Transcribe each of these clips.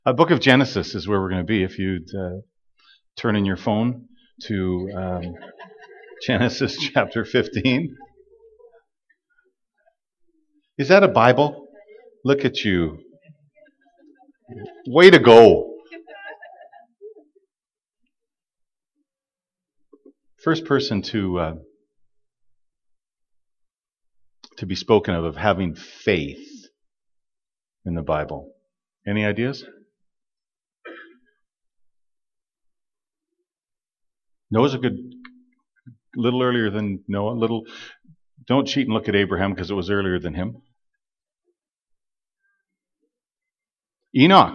Book of Genesis is where we're going to be. If you'd turn in your phone to Genesis chapter 15. Is that a Bible? Look at you. Way to go. First person to be spoken of having faith in the Bible. Any ideas? Noah's a little earlier than Noah. Don't cheat and look at Abraham because it was earlier than him. Enoch.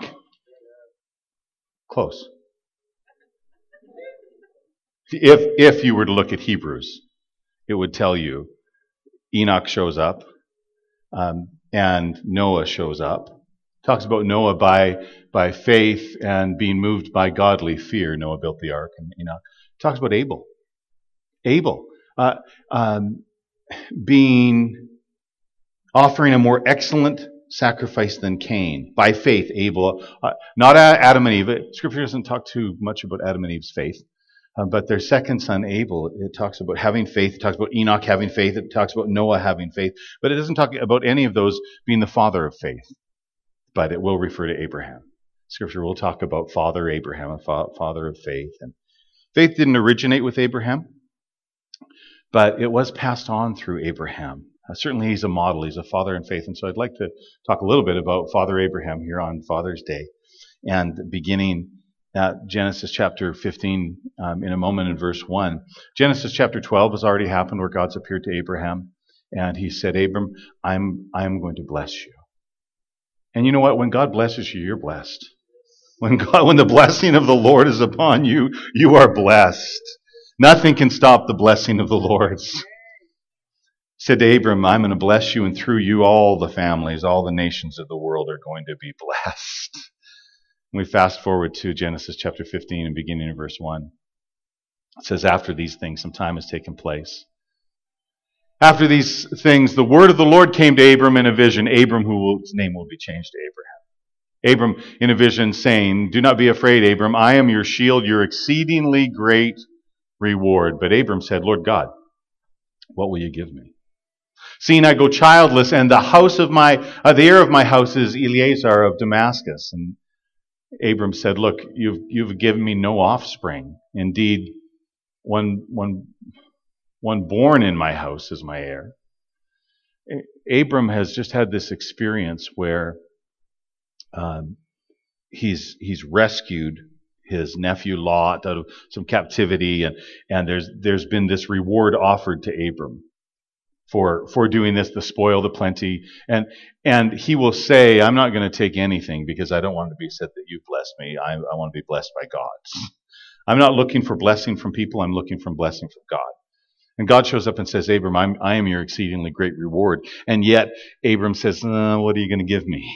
Close. If you were to look at Hebrews, it would tell you Enoch shows up and Noah shows up. Talks about Noah by faith and being moved by godly fear. Noah built the ark, and Enoch talks about Abel. Being offering a more excellent sacrifice than Cain. By faith, Abel, not Adam and Eve. Scripture doesn't talk too much about Adam and Eve's faith. But their second son, Abel, it talks about having faith. It talks about Enoch having faith. It talks about Noah having faith. But it doesn't talk about any of those being the father of faith. But it will refer to Abraham. Scripture will talk about Father Abraham, a father of faith. And faith didn't originate with Abraham, but it was passed on through Abraham. Certainly he's a model. He's a father in faith. And so I'd like to talk a little bit about Father Abraham here on Father's Day. And beginning at Genesis chapter 15 in a moment in verse 1. Genesis chapter 12 has already happened where God's appeared to Abraham. And he said, Abram, I'm going to bless you. And you know what? When God blesses you, you're blessed. When the blessing of the Lord is upon you, you are blessed. Nothing can stop the blessing of the Lord. He said to Abram, I'm going to bless you, and through you all the families, all the nations of the world are going to be blessed. We fast forward to Genesis chapter 15 and beginning in verse 1. It says, after these things, some time has taken place. After these things, the word of the Lord came to Abram in a vision. Abram, whose name will be changed to Abraham. Abram in a vision saying, do not be afraid, Abram. I am your shield, your exceedingly great reward. But Abram said, Lord God, what will you give me? Seeing I go childless, and the heir of my house is Eliezer of Damascus. And Abram said, look, you've given me no offspring. Indeed, one born in my house is my heir. Abram has just had this experience where he's rescued his nephew Lot out of some captivity, and there's been this reward offered to Abram for doing this, the spoil, the plenty. And he will say, I'm not going to take anything because I don't want to be said that you blessed me. I want to be blessed by God. I'm not looking for blessing from people. I'm looking for blessing from God. And God shows up and says, Abram, I am your exceedingly great reward. And yet Abram says, what are you going to give me?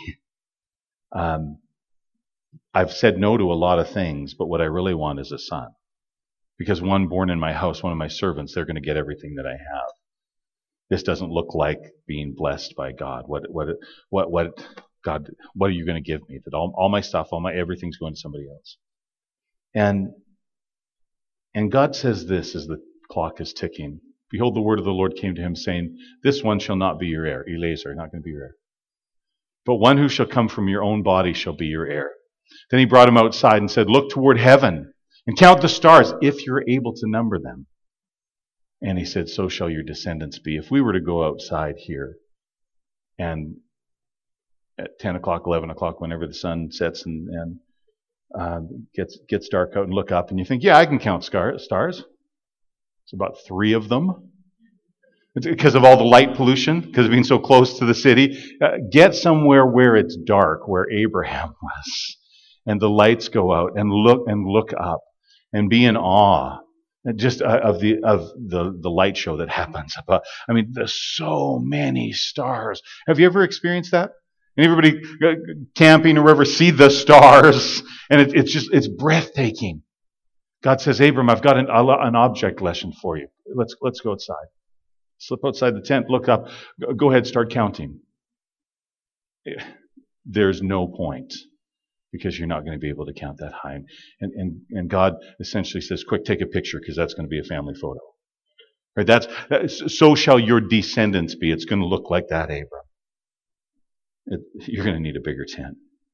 I've said no to a lot of things, but what I really want is a son. Because one born in my house, one of my servants, they're going to get everything that I have. This doesn't look like being blessed by God. What God, what are you going to give me? That all my stuff, everything's going to somebody else. And God says this as the clock is ticking. Behold, the word of the Lord came to him saying, this one shall not be your heir. Eliezer, not going to be your heir. But one who shall come from your own body shall be your heir. Then he brought him outside and said, look toward heaven and count the stars if you're able to number them. And he said, so shall your descendants be. If we were to go outside here and at 10 o'clock, 11 o'clock, whenever the sun sets and gets dark out and look up and you think, yeah, I can count stars. It's about 3 of them. It's because of all the light pollution, because of being so close to the city. Get somewhere where it's dark, where Abraham was. And the lights go out and look up and be in awe. Just of the light show that happens. There's so many stars. Have you ever experienced that? And everybody camping or wherever see the stars, and it's breathtaking. God says, Abram, I've got an object lesson for you. Let's go outside. Slip outside the tent, look up, go ahead, start counting. There's no point. because you're not going to be able to count that high. And God essentially says, quick, take a picture because that's going to be a family photo. Right? So shall your descendants be. It's going to look like that, Abram. You're going to need a bigger tent.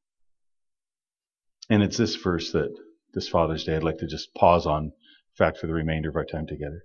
And it's this verse that this Father's Day I'd like to just pause on, in fact, for the remainder of our time together.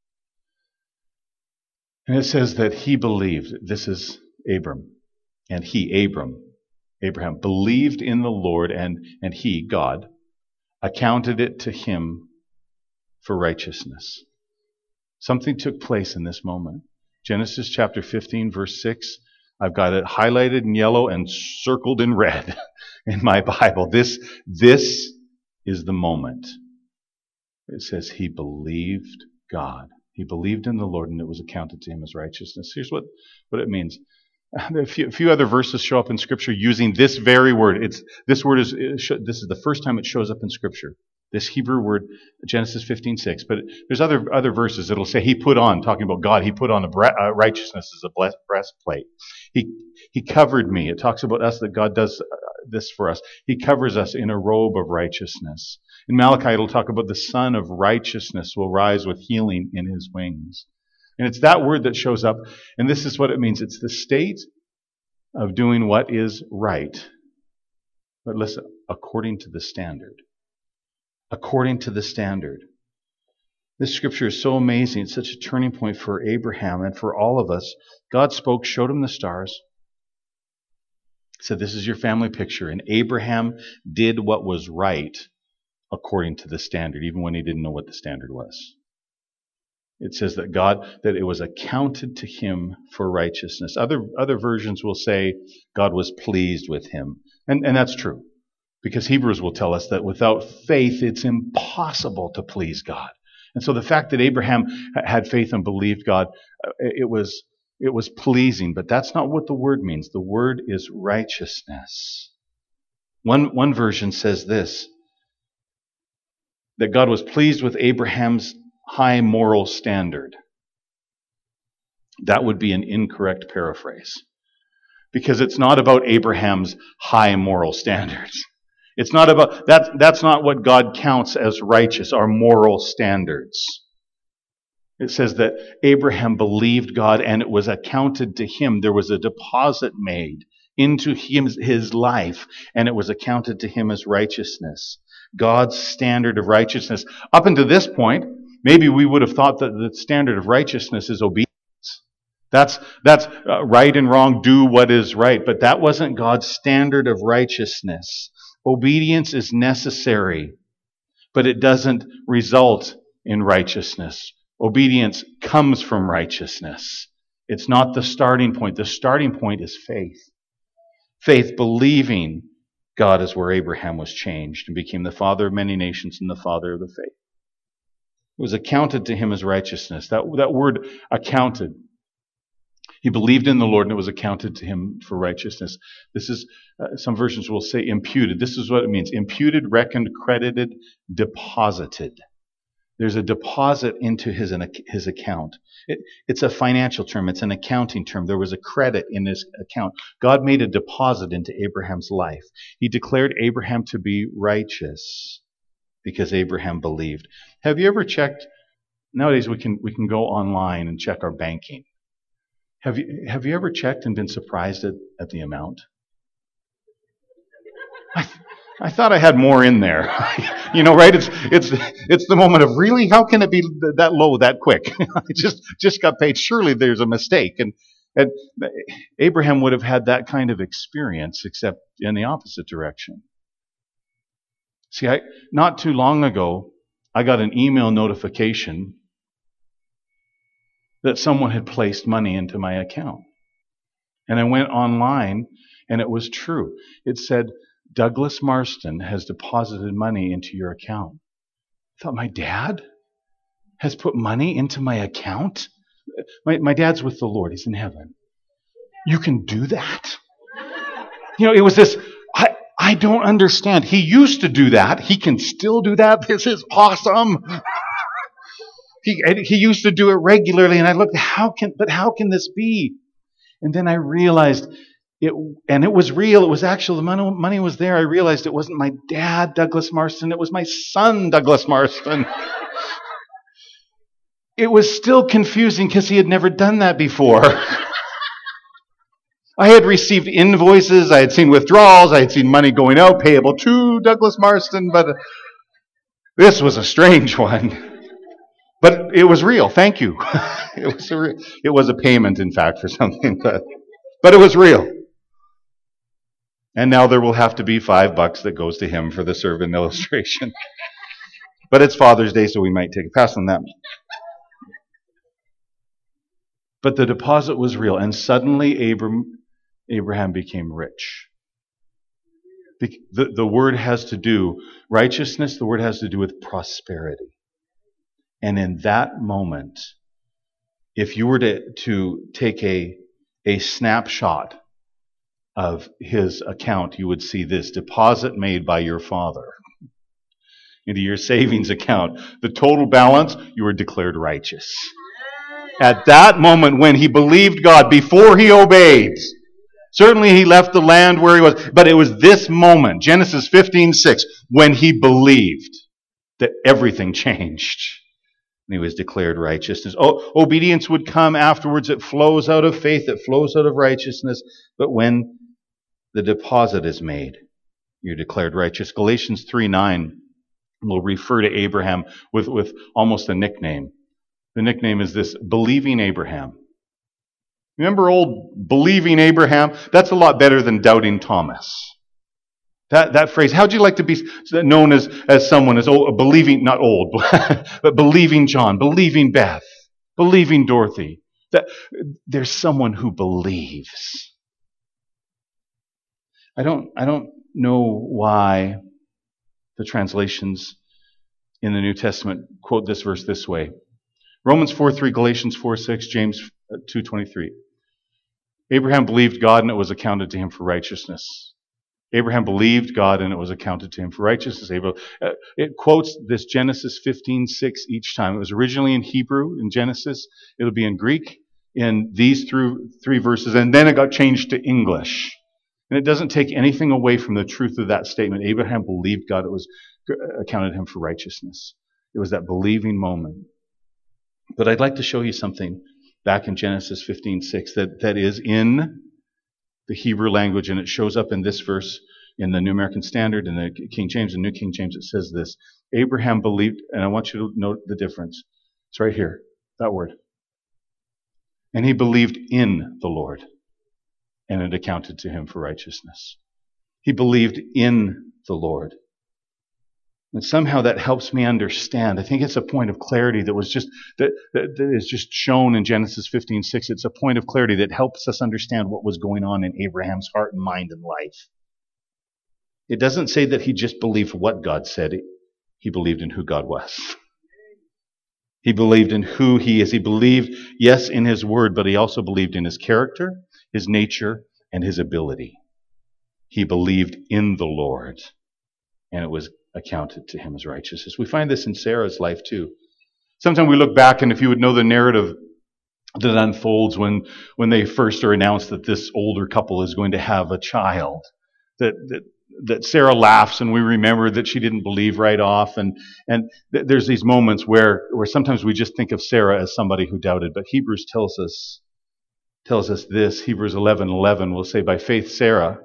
And it says that he believed. This is Abram. And Abraham, believed in the Lord, and he, God, accounted it to him for righteousness. Something took place in this moment. Genesis chapter 15, verse 6. I've got it highlighted in yellow and circled in red in my Bible. This is the moment. It says he believed God. He believed in the Lord, and it was accounted to him as righteousness. Here's what it means. A few other verses show up in Scripture using this very word. This is the first time it shows up in Scripture. This Hebrew word, Genesis 15:6. But there's other verses that'll say he put on, talking about God, he put on righteousness as a breastplate. He covered me. It talks about us, that God does this for us. He covers us in a robe of righteousness. In Malachi, it'll talk about the Son of Righteousness will rise with healing in his wings. And it's that word that shows up, and this is what it means. It's the state of doing what is right. But listen, according to the standard. According to the standard. This scripture is so amazing. It's such a turning point for Abraham and for all of us. God spoke, showed him the stars. Said, this is your family picture. And Abraham did what was right according to the standard, even when he didn't know what the standard was. It says that it was accounted to him for righteousness. Other versions will say God was pleased with him. And that's true. Because Hebrews will tell us that without faith, it's impossible to please God. And so the fact that Abraham had faith and believed God, it was pleasing. But that's not what the word means. The word is righteousness. One version says this, that God was pleased with Abraham's high moral standard. That would be an incorrect paraphrase. Because it's not about Abraham's high moral standards. It's not about, that's not what God counts as righteous, our moral standards. It says that Abraham believed God and it was accounted to him. There was a deposit made into his life and it was accounted to him as righteousness. God's standard of righteousness. Up until this point, maybe we would have thought that the standard of righteousness is obedience. That's right and wrong, do what is right. But that wasn't God's standard of righteousness. Obedience is necessary, but it doesn't result in righteousness. Obedience comes from righteousness. It's not the starting point. The starting point is faith. Faith, believing God, is where Abraham was changed and became the father of many nations and the father of the faith. It was accounted to him as righteousness. That word accounted. He believed in the Lord and it was accounted to him for righteousness. This is, some versions will say imputed. This is what it means. Imputed, reckoned, credited, deposited. There's a deposit into his account. It's a financial term. It's an accounting term. There was a credit in his account. God made a deposit into Abraham's life. He declared Abraham to be righteous because Abraham believed. Have you ever checked? Nowadays we can go online and check our banking. Have you ever checked and been surprised at the amount? I thought I had more in there. Right? It's the moment of, really? How can it be that low that quick? I just got paid. Surely there's a mistake. And Abraham would have had that kind of experience, except in the opposite direction. See, not too long ago, I got an email notification that someone had placed money into my account. And I went online, and it was true. It said, Douglas Marston has deposited money into your account. I thought, my dad has put money into my account? My dad's with the Lord. He's in heaven. You can do that? It was this, I don't understand. He used to do that. He can still do that. This is awesome. He used to do it regularly, and I looked, how can this be? And then I realized And it was real. It was actual. The money was there. I realized it wasn't my dad, Douglas Marston. It was my son, Douglas Marston. It was still confusing because he had never done that before. I had received invoices. I had seen withdrawals. I had seen money going out payable to Douglas Marston. But this was a strange one. But it was real. Thank you. It was a payment, in fact, for something. But it was real. And now there will have to be $5 that goes to him for the servant illustration. But it's Father's Day, so we might take a pass on that. But the deposit was real, and suddenly Abraham became rich. The word has to do, righteousness, the word has to do with prosperity. And in that moment, if you were to take a snapshot of his account, you would see this: deposit made by your father into your savings account. The total balance, you were declared righteous. At that moment when he believed God, before he obeyed, certainly he left the land where he was, but it was this moment, Genesis 15:6, when he believed, that everything changed. And he was declared righteousness. Obedience would come afterwards. It flows out of faith. It flows out of righteousness. But when the deposit is made, you're declared righteous. Galatians 3:9 will refer to Abraham with almost a nickname. The nickname is this: believing Abraham. Remember old believing Abraham? That's a lot better than doubting Thomas. That phrase, how'd you like to be known as someone as old, believing, not old, but believing John, believing Beth, believing Dorothy? That there's someone who believes. I don't know why the translations in the New Testament quote this verse this way. Romans 4:3, Galatians 4:6, James 2:23. Abraham believed God and it was accounted to him for righteousness. Abraham believed God and it was accounted to him for righteousness. It quotes this Genesis 15:6 each time. It was originally in Hebrew in Genesis. It'll be in Greek in these three verses, and then it got changed to English. And it doesn't take anything away from the truth of that statement. Abraham believed God, it was accounted to him for righteousness. It was that believing moment. But I'd like to show you something back in Genesis 15:6 that is in the Hebrew language, and it shows up in this verse in the New American Standard and the King James and New King James. It says this: Abraham believed, and I want you to note the difference. It's right here, that word. And he believed in the Lord, and it accounted to him for righteousness. He believed in the Lord. And somehow that helps me understand. I think it's a point of clarity that was just that is just shown in Genesis 15:6. It's a point of clarity that helps us understand what was going on in Abraham's heart and mind and life. It doesn't say that he just believed what God said. He believed in who God was. He believed in who he is. He believed, yes, in his word, but he also believed in his character, his nature, and his ability. He believed in the Lord, and it was accounted to him as righteousness. We find this in Sarah's life too. Sometimes we look back, and if you would know the narrative that unfolds when they first are announced that this older couple is going to have a child, that Sarah laughs, and we remember that she didn't believe right off, and there's these moments where sometimes we just think of Sarah as somebody who doubted, but Hebrews tells us this. Hebrews 11:11 will say, by faith Sarah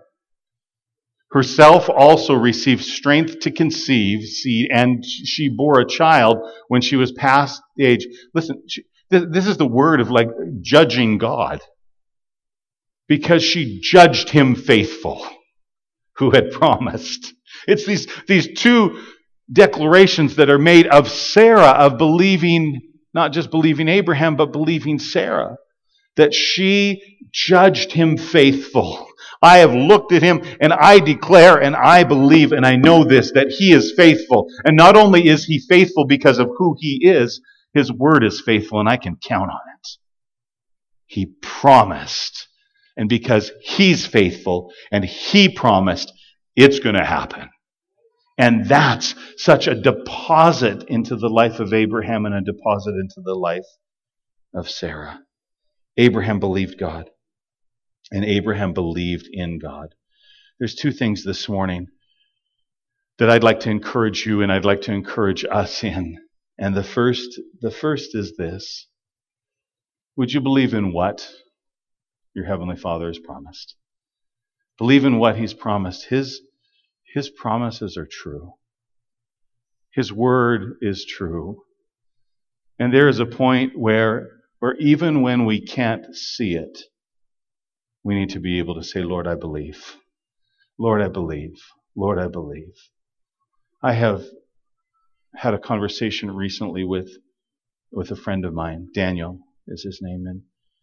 herself also received strength to conceive seed, and she bore a child when she was past the age. Listen, this is the word of like judging God, because she judged him faithful who had promised. It's these two declarations that are made of Sarah, of believing, not just believing Abraham, but believing Sarah, that she judged him faithful. I have looked at him and I declare and I believe and I know this, that he is faithful. And not only is he faithful because of who he is, his word is faithful and I can count on it. He promised. And because he's faithful and he promised, it's going to happen. And that's such a deposit into the life of Abraham and a deposit into the life of Sarah. Abraham believed God. And Abraham believed in God. There's two things this morning that I'd like to encourage you and I'd like to encourage us in. And the first is this. Would you believe in what your Heavenly Father has promised? Believe in what He's promised. His promises are true. His word is true. And there is a point where even when we can't see it, we need to be able to say, Lord, I believe. Lord, I believe. Lord, I believe. I have had a conversation recently with a friend of mine. Daniel is his name. And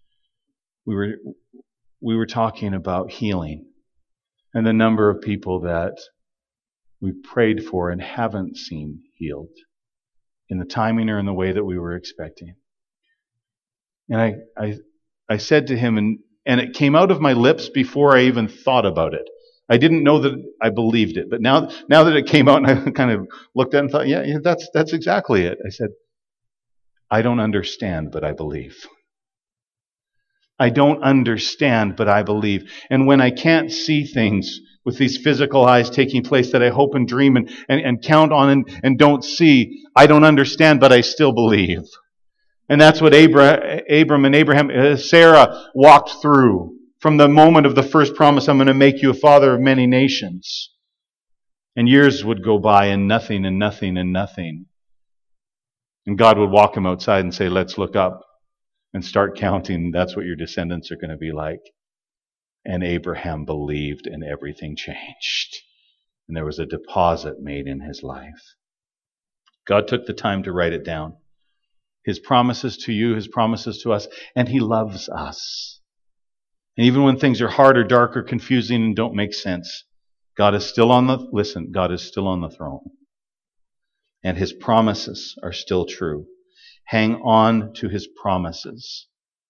we were talking about healing and the number of people that we prayed for and haven't seen healed in the timing or in the way that we were expecting. And I said to him, and it came out of my lips before I even thought about it. I didn't know that I believed it, but now that it came out and I kind of looked at it and thought, yeah, that's exactly it. I said, I don't understand, but I believe. I don't understand, but I believe. And when I can't see things with these physical eyes taking place that I hope and dream and count on and don't see, I don't understand, but I still believe. And that's what Abram and Abraham, Sarah walked through from the moment of the first promise, I'm going to make you a father of many nations. And years would go by and nothing and nothing and nothing. And God would walk him outside and say, let's look up and start counting. That's what your descendants are going to be like. And Abraham believed and everything changed. And there was a deposit made in his life. God took the time to write it down. His promises to you, His promises to us, and He loves us. And even when things are hard or dark or confusing and don't make sense, God is still on the throne. And His promises are still true. Hang on to His promises.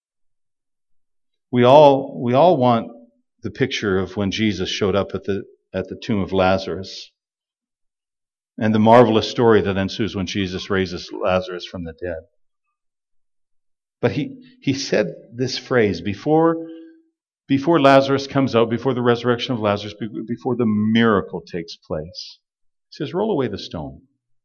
We all want the picture of when Jesus showed up at the tomb of Lazarus. And the marvelous story that ensues when Jesus raises Lazarus from the dead. But he said this phrase before Lazarus comes out, before the resurrection of Lazarus, before the miracle takes place. He says, roll away the stone.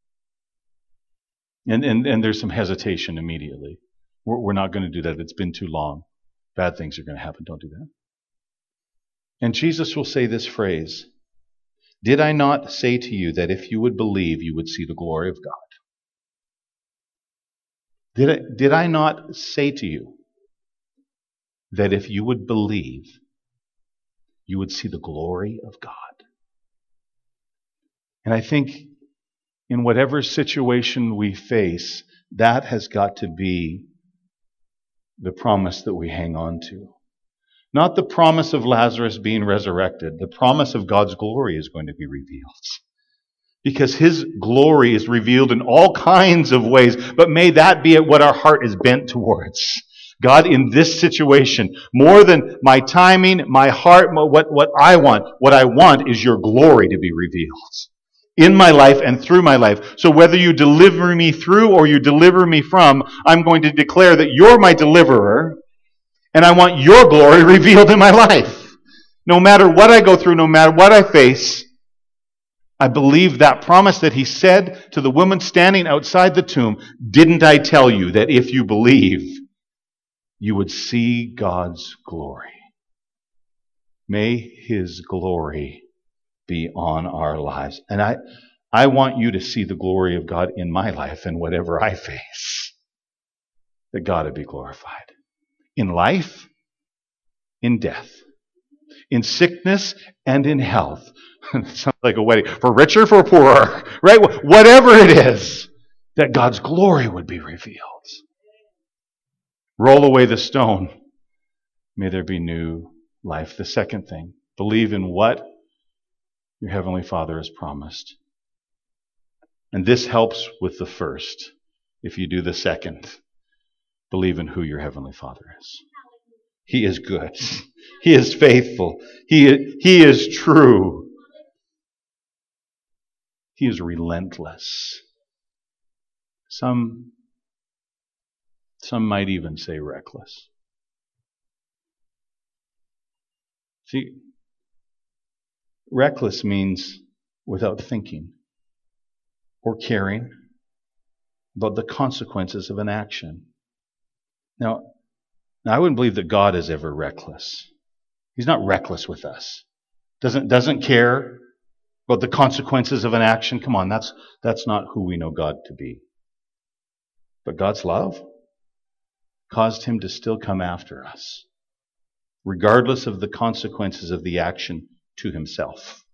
And there's some hesitation immediately. We're not going to do that. It's been too long. Bad things are going to happen. Don't do that. And Jesus will say this phrase, did I not say to you that if you would believe, you would see the glory of God? Did I not say to you that if you would believe, you would see the glory of God? And I think in whatever situation we face, that has got to be the promise that we hang on to. Not the promise of Lazarus being resurrected. The promise of God's glory is going to be revealed. Because His glory is revealed in all kinds of ways, but may that be what our heart is bent towards. God, in this situation, more than my timing, my heart, what I want is your glory to be revealed in my life and through my life. So whether you deliver me through or you deliver me from, I'm going to declare that you're my deliverer, and I want your glory revealed in my life. No matter what I go through, no matter what I face, I believe that promise that He said to the woman standing outside the tomb, didn't I tell you that if you believe, you would see God's glory? May His glory be on our lives. And I want you to see the glory of God in my life and whatever I face. That God would be glorified. In life, in death, in sickness, and in health. It sounds like a wedding. For richer, for poorer. Right? Whatever it is, that God's glory would be revealed. Roll away the stone. May there be new life. The second thing, believe in what your Heavenly Father has promised. And this helps with the first. If you do the second, believe in who your Heavenly Father is. He is good. He is faithful. He is true. He is relentless. Some might even say reckless. See, reckless means without thinking or caring about the consequences of an action. Now, I wouldn't believe that God is ever reckless. He's not reckless with us. Doesn't care about the consequences of an action. Come on, that's not who we know God to be. But God's love caused him to still come after us, regardless of the consequences of the action to himself.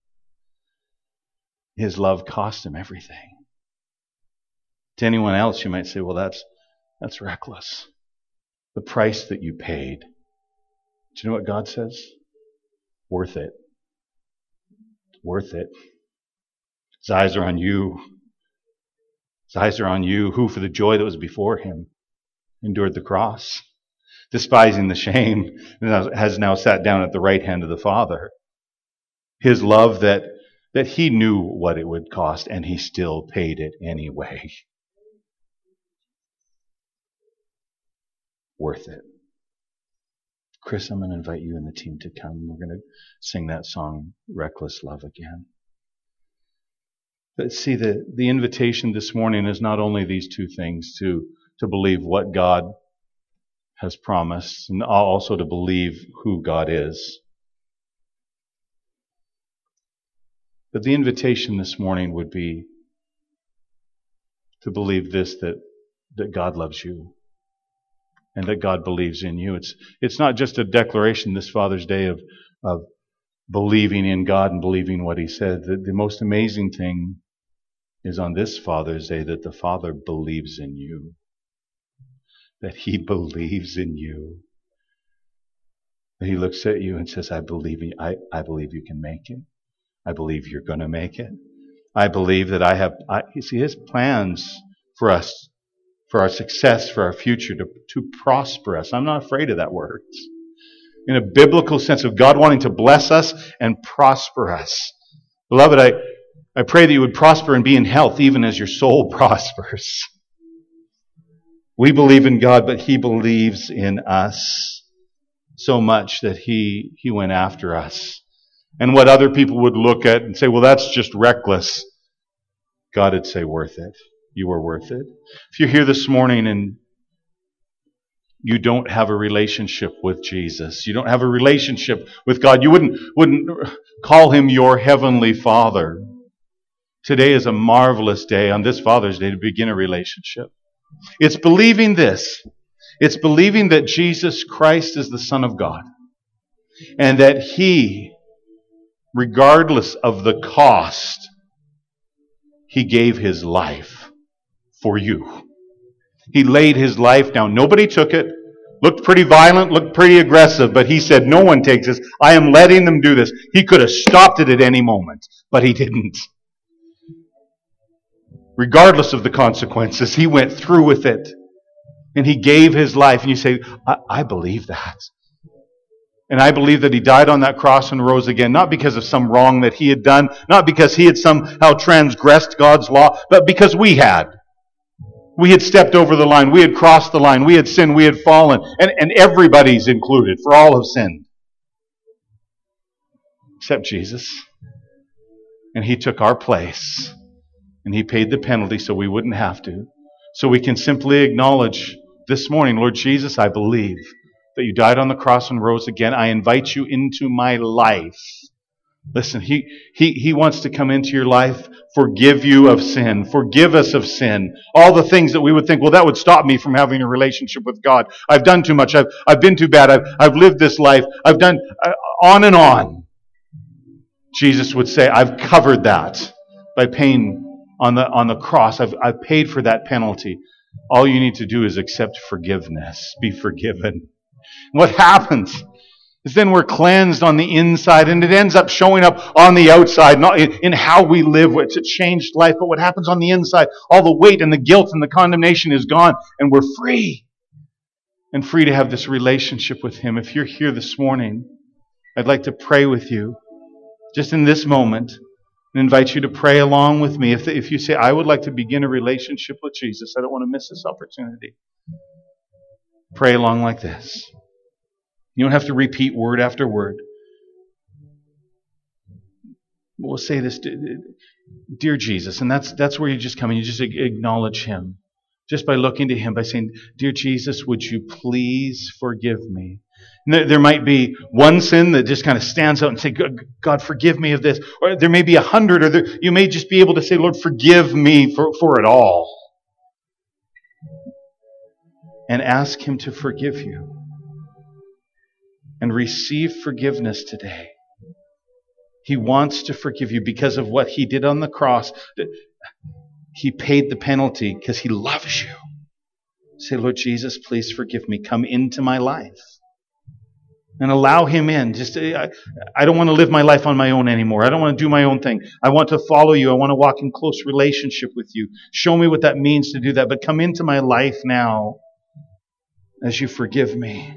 His love cost him everything. To anyone else, you might say, well, that's reckless. The price that you paid. Do you know what God says? Worth it. Worth it. His eyes are on you. His eyes are on you, who for the joy that was before him endured the cross, despising the shame, and has now sat down at the right hand of the Father. His love that he knew what it would cost, and he still paid it anyway. Worth it. Chris, I'm going to invite you and the team to come. We're going to sing that song, Reckless Love, again. But see, the invitation this morning is not only these two things, to believe what God has promised, and also to believe who God is. But the invitation this morning would be to believe this, that God loves you and that God believes in you. It's not just a declaration this Father's Day of believing in God and believing what He said. The most amazing thing is on this Father's Day that the Father believes in you. That He believes in you. That He looks at you and says, I believe you can make it. I believe you're going to make it. I believe that you see, His plans for us, for our success, for our future, to prosper us. I'm not afraid of that word. In a biblical sense of God wanting to bless us and prosper us. Beloved, I pray that you would prosper and be in health even as your soul prospers. We believe in God, but He believes in us so much that He went after us. And what other people would look at and say, well, that's just reckless. God would say, worth it. You are worth it. If you're here this morning and you don't have a relationship with Jesus, you don't have a relationship with God, you wouldn't call Him your heavenly Father. Today is a marvelous day on this Father's Day to begin a relationship. It's believing this. It's believing that Jesus Christ is the Son of God and that He, regardless of the cost, He gave His life for you. He laid His life down. Nobody took it. Looked pretty violent, looked pretty aggressive, but He said, no one takes this. I am letting them do this. He could have stopped it at any moment, but He didn't. Regardless of the consequences, He went through with it. And He gave His life. And you say, I believe that. And I believe that He died on that cross and rose again, not because of some wrong that He had done, not because He had somehow transgressed God's law, but because we had. We had stepped over the line. We had crossed the line. We had sinned. We had fallen. And everybody's included, for all have sinned. Except Jesus. And He took our place. And He paid the penalty so we wouldn't have to. So we can simply acknowledge this morning, Lord Jesus, I believe that You died on the cross and rose again. I invite You into my life. Listen, He wants to come into your life, forgive you of sin, forgive us of sin. All the things that we would think, well, that would stop me from having a relationship with God. I've done too much. I've been too bad. I've lived this life. I've done on and on. Jesus would say, I've covered that by paying on the cross. I've paid for that penalty. All you need to do is accept forgiveness. Be forgiven. What happens is then we're cleansed on the inside, and it ends up showing up on the outside, not in how we live. It's a changed life, but what happens on the inside, all the weight and the guilt and the condemnation is gone, and we're free. And free to have this relationship with Him. If you're here this morning, I'd like to pray with you, just in this moment, and invite you to pray along with me. If you say, I would like to begin a relationship with Jesus, I don't want to miss this opportunity. Pray along like this. You don't have to repeat word after word. We'll say this, dear Jesus, and that's where you just come and you just acknowledge Him. Just by looking to Him, by saying, dear Jesus, would you please forgive me? And there might be one sin that just kind of stands out and say, God, forgive me of this. Or there may be 100, or you may just be able to say, Lord, forgive me for it all. And ask Him to forgive you. And receive forgiveness today. He wants to forgive you because of what He did on the cross. He paid the penalty because He loves you. Say, Lord Jesus, please forgive me. Come into my life. And allow Him in. I don't want to live my life on my own anymore. I don't want to do my own thing. I want to follow you. I want to walk in close relationship with you. Show me what that means to do that. But come into my life now as you forgive me.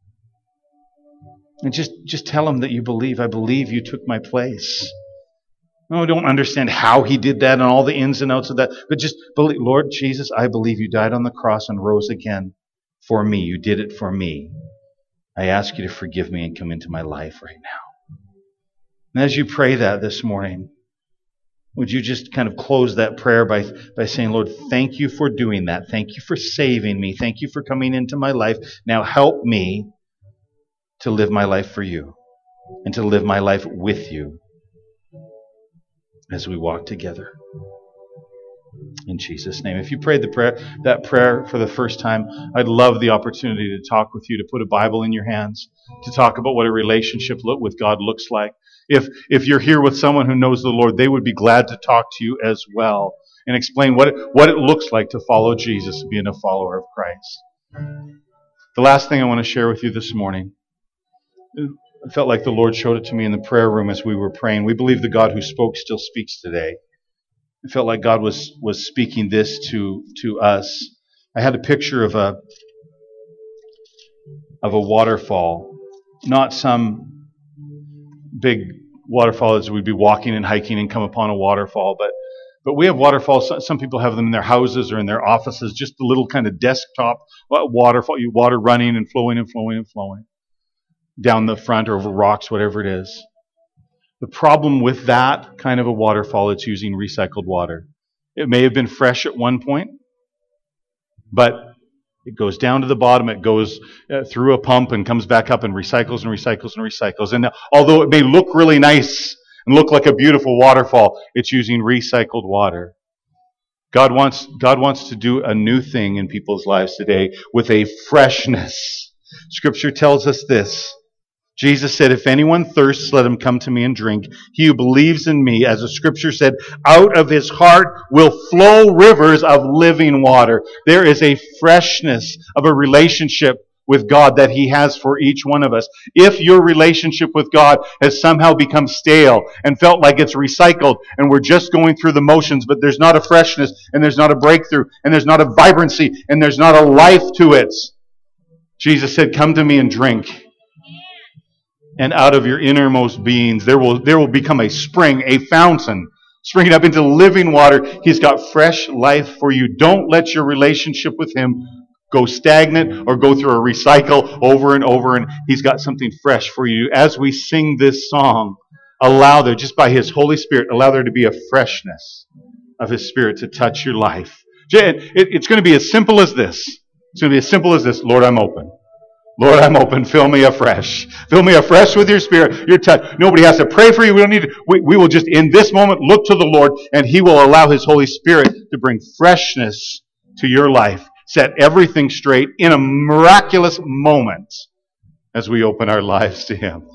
And just tell Him that you believe. I believe you took my place. No, I don't understand how He did that and all the ins and outs of that. But just believe, Lord Jesus, I believe you died on the cross and rose again for me. You did it for me. I ask you to forgive me and come into my life right now. And as you pray that this morning, would you just kind of close that prayer by saying, Lord, thank you for doing that. Thank you for saving me. Thank you for coming into my life. Now help me to live my life for you and to live my life with you as we walk together. In Jesus' name. If you prayed that prayer for the first time, I'd love the opportunity to talk with you, to put a Bible in your hands, to talk about what a relationship with God looks like. If you're here with someone who knows the Lord, they would be glad to talk to you as well and explain what it looks like to follow Jesus, being a follower of Christ. The last thing I want to share with you this morning, I felt like the Lord showed it to me in the prayer room as we were praying. We believe the God who spoke still speaks today. I felt like God was speaking this to us. I had a picture of a waterfall, not some big waterfall as we'd be walking and hiking and come upon a waterfall, but we have waterfalls. Some people have them in their houses or in their offices, just a little kind of desktop waterfall, water running and flowing and flowing and flowing down the front or over rocks, whatever it is. The problem with that kind of a waterfall, it's using recycled water. It may have been fresh at one point, but it goes down to the bottom, it goes through a pump and comes back up and recycles and recycles and recycles. And although it may look really nice and look like a beautiful waterfall, it's using recycled water. God wants to do a new thing in people's lives today with a freshness. Scripture tells us this. Jesus said, if anyone thirsts, let him come to me and drink. He who believes in me, as the Scripture said, out of his heart will flow rivers of living water. There is a freshness of a relationship with God that He has for each one of us. If your relationship with God has somehow become stale and felt like it's recycled and we're just going through the motions, but there's not a freshness and there's not a breakthrough and there's not a vibrancy and there's not a life to it, Jesus said, come to me and drink. And out of your innermost beings, there will become a spring, a fountain, springing up into living water. He's got fresh life for you. Don't let your relationship with Him go stagnant or go through a recycle over and over. And He's got something fresh for you. As we sing this song, allow there, just by His Holy Spirit, allow there to be a freshness of His Spirit to touch your life. It's going to be as simple as this. It's going to be as simple as this. Lord, I'm open. Lord, I'm open. Fill me afresh. Fill me afresh with your Spirit, your touch. Nobody has to pray for you. We don't need to. We will just, in this moment, look to the Lord, and He will allow His Holy Spirit to bring freshness to your life. Set everything straight in a miraculous moment as we open our lives to Him.